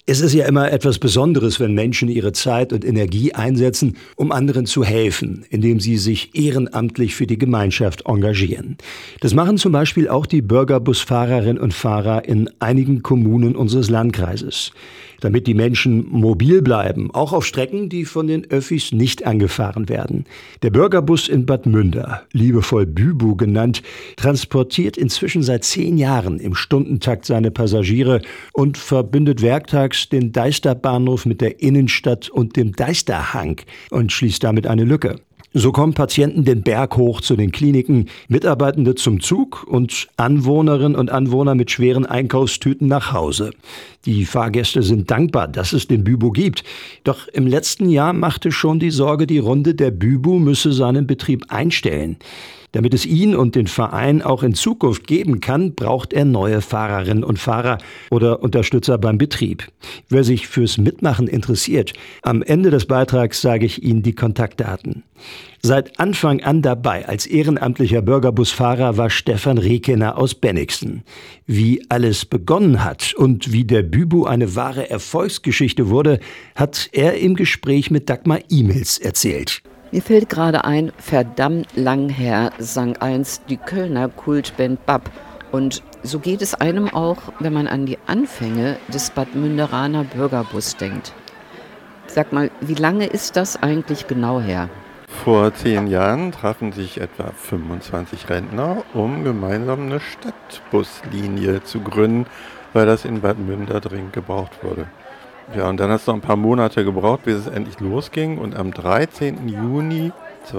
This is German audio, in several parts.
Es ist ja immer etwas Besonderes, wenn Menschen ihre Zeit und Energie einsetzen, um anderen zu helfen, indem sie sich ehrenamtlich für die Gemeinschaft engagieren. Das machen zum Beispiel auch die Bürgerbusfahrerinnen und Fahrer in einigen Kommunen unseres Landkreises. Damit die Menschen mobil bleiben, auch auf Strecken, die von den Öffis nicht angefahren werden. Der Bürgerbus in Bad Münder, liebevoll Bübu genannt, transportiert inzwischen seit 10 Jahren im Stundentakt seine Passagiere und verbindet werktags den Deisterbahnhof mit der Innenstadt und dem Deisterhang und schließt damit eine Lücke. So kommen Patienten den Berg hoch zu den Kliniken, Mitarbeitende zum Zug und Anwohnerinnen und Anwohner mit schweren Einkaufstüten nach Hause. Die Fahrgäste sind dankbar, dass es den Bübu gibt. Doch im letzten Jahr machte schon die Sorge die Runde, der Bübu müsse seinen Betrieb einstellen. Damit es ihn und den Verein auch in Zukunft geben kann, braucht er neue Fahrerinnen und Fahrer oder Unterstützer beim Betrieb. Wer sich fürs Mitmachen interessiert, am Ende des Beitrags sage ich Ihnen die Kontaktdaten. Seit Anfang an dabei als ehrenamtlicher Bürgerbusfahrer war Stefan Rekener aus Bennigsen. Wie alles begonnen hat und wie der Bübu eine wahre Erfolgsgeschichte wurde, hat er im Gespräch mit Dagmar Imels erzählt. Mir fällt gerade ein, verdammt lang her sang einst die Kölner Kultband BAP. Und so geht es einem auch, wenn man an die Anfänge des Bad Münderaner Bürgerbus denkt. Sag mal, wie lange ist das eigentlich genau her? Vor 10 Jahren trafen sich etwa 25 Rentner, um gemeinsam eine Stadtbuslinie zu gründen, weil das in Bad Münder dringend gebraucht wurde. Ja, und dann hat es noch ein paar Monate gebraucht, bis es endlich losging. Und am 13. Juni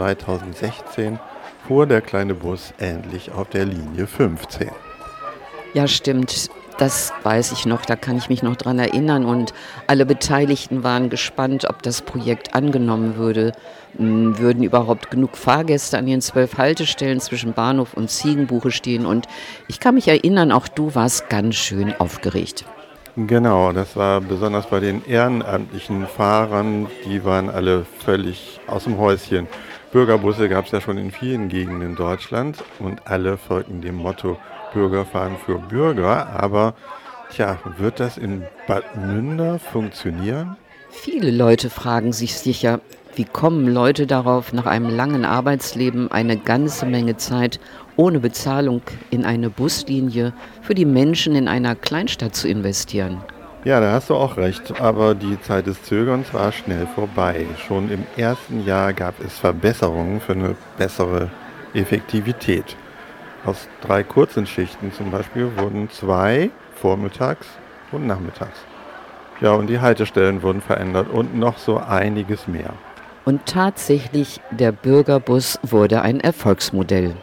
2016 fuhr der kleine Bus endlich auf der Linie 15. Ja, stimmt. Das weiß ich noch, da kann ich mich noch dran erinnern. Und alle Beteiligten waren gespannt, ob das Projekt angenommen würde. Würden überhaupt genug Fahrgäste an den 12 Haltestellen zwischen Bahnhof und Ziegenbuche stehen? Und ich kann mich erinnern, auch du warst ganz schön aufgeregt. Genau, das war besonders bei den ehrenamtlichen Fahrern, die waren alle völlig aus dem Häuschen. Bürgerbusse gab es ja schon in vielen Gegenden in Deutschland und alle folgten dem Motto Bürger fahren für Bürger. Aber wird das in Bad Münder funktionieren? Viele Leute fragen sich sicher, wie kommen Leute darauf, nach einem langen Arbeitsleben eine ganze Menge Zeit ohne Bezahlung in eine Buslinie für die Menschen in einer Kleinstadt zu investieren? Ja, da hast du auch recht, aber die Zeit des Zögerns war schnell vorbei. Schon im ersten Jahr gab es Verbesserungen für eine bessere Effektivität. Aus 3 kurzen Schichten zum Beispiel wurden 2 vormittags und nachmittags. Ja, und die Haltestellen wurden verändert und noch so einiges mehr. Und tatsächlich, der Bürgerbus wurde ein Erfolgsmodell.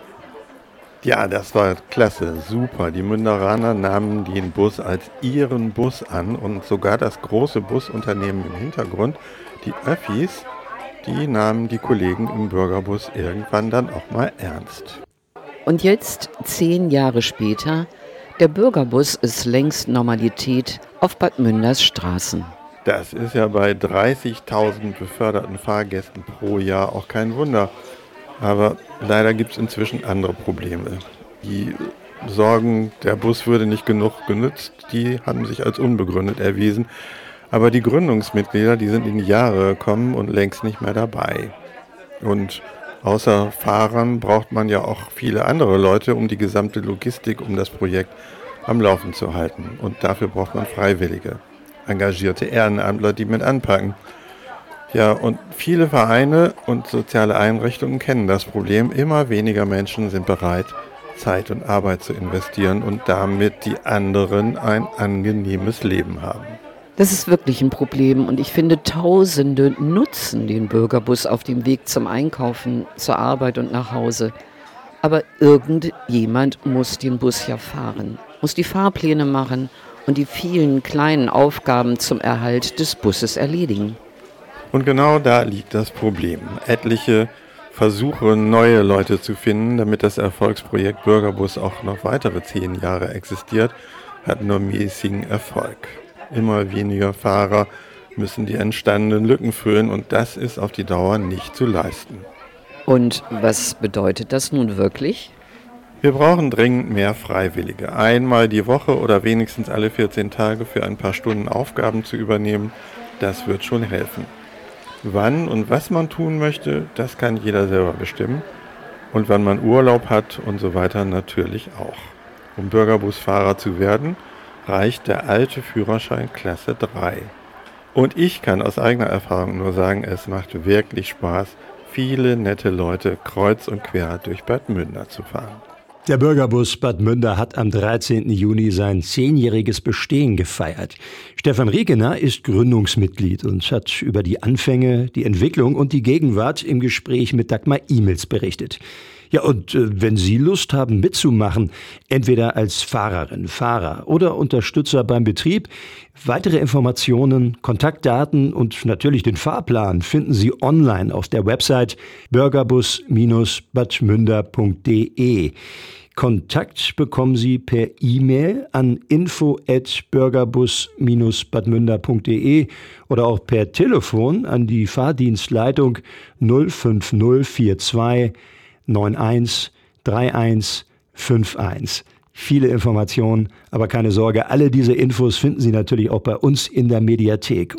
Ja, das war klasse, super. Die Münderaner nahmen den Bus als ihren Bus an und sogar das große Busunternehmen im Hintergrund, die Öffis, die nahmen die Kollegen im Bürgerbus irgendwann dann auch mal ernst. Und jetzt, 10 Jahre später, der Bürgerbus ist längst Normalität auf Bad Münders Straßen. Das ist ja bei 30.000 beförderten Fahrgästen pro Jahr auch kein Wunder. Aber leider gibt es inzwischen andere Probleme. Die Sorgen, der Bus würde nicht genug genutzt, die haben sich als unbegründet erwiesen. Aber die Gründungsmitglieder, die sind in die Jahre gekommen und längst nicht mehr dabei. Und außer Fahrern braucht man ja auch viele andere Leute, um die gesamte Logistik, um das Projekt am Laufen zu halten. Und dafür braucht man Freiwillige, engagierte Ehrenamtler, die mit anpacken. Ja, und viele Vereine und soziale Einrichtungen kennen das Problem. Immer weniger Menschen sind bereit, Zeit und Arbeit zu investieren und damit die anderen ein angenehmes Leben haben. Das ist wirklich ein Problem und ich finde, Tausende nutzen den Bürgerbus auf dem Weg zum Einkaufen, zur Arbeit und nach Hause. Aber irgendjemand muss den Bus ja fahren, muss die Fahrpläne machen und die vielen kleinen Aufgaben zum Erhalt des Busses erledigen. Und genau da liegt das Problem. Etliche Versuche, neue Leute zu finden, damit das Erfolgsprojekt Bürgerbus auch noch weitere 10 Jahre existiert, hat nur mäßigen Erfolg. Immer weniger Fahrer müssen die entstandenen Lücken füllen und das ist auf die Dauer nicht zu leisten. Und was bedeutet das nun wirklich? Wir brauchen dringend mehr Freiwillige. Einmal die Woche oder wenigstens alle 14 Tage für ein paar Stunden Aufgaben zu übernehmen, das wird schon helfen. Wann und was man tun möchte, das kann jeder selber bestimmen. Und wann man Urlaub hat und so weiter natürlich auch. Um Bürgerbusfahrer zu werden, reicht der alte Führerschein Klasse 3. Und ich kann aus eigener Erfahrung nur sagen, es macht wirklich Spaß, viele nette Leute kreuz und quer durch Bad Münder zu fahren. Der Bürgerbus Bad Münder hat am 13. Juni sein 10-jähriges Bestehen gefeiert. Stefan Riekener ist Gründungsmitglied und hat über die Anfänge, die Entwicklung und die Gegenwart im Gespräch mit Dagmar Imels berichtet. Ja, und wenn Sie Lust haben mitzumachen, entweder als Fahrerin, Fahrer oder Unterstützer beim Betrieb, weitere Informationen, Kontaktdaten und natürlich den Fahrplan finden Sie online auf der Website bürgerbus-badmünder.de. Kontakt bekommen Sie per E-Mail an info@bürgerbus-badmünder.de oder auch per Telefon an die Fahrdienstleitung 05042 91 31 51. Viele Informationen, aber keine Sorge, alle diese Infos finden Sie natürlich auch bei uns in der Mediathek.